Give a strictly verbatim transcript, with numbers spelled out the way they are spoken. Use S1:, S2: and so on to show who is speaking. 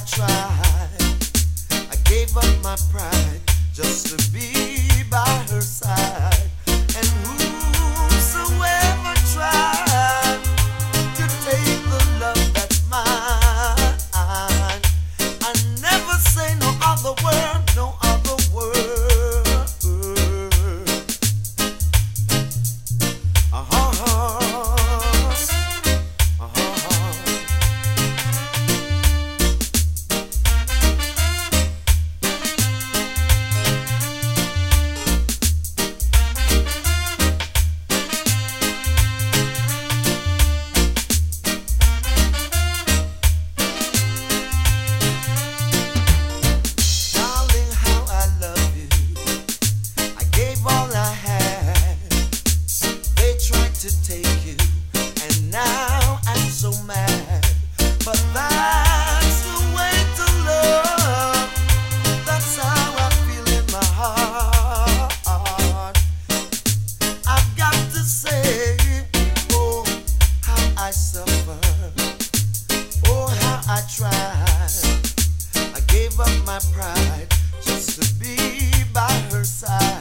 S1: tried. I gave up my pride just to be by her side. And whosoever tried to take the love that's mine, I never say no other word, no other word. Uh-huh. To take you, and now I'm so mad. But that's the way to love. That's how I feel in my heart. I've got to say, oh, how I suffer, oh, how I tried. I gave up my pride just to be by her side.